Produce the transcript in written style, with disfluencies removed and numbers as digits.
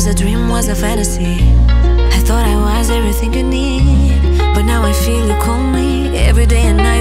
was a dream, was a fantasy. I thought I was everything you need, but now I feel you call me every day and night.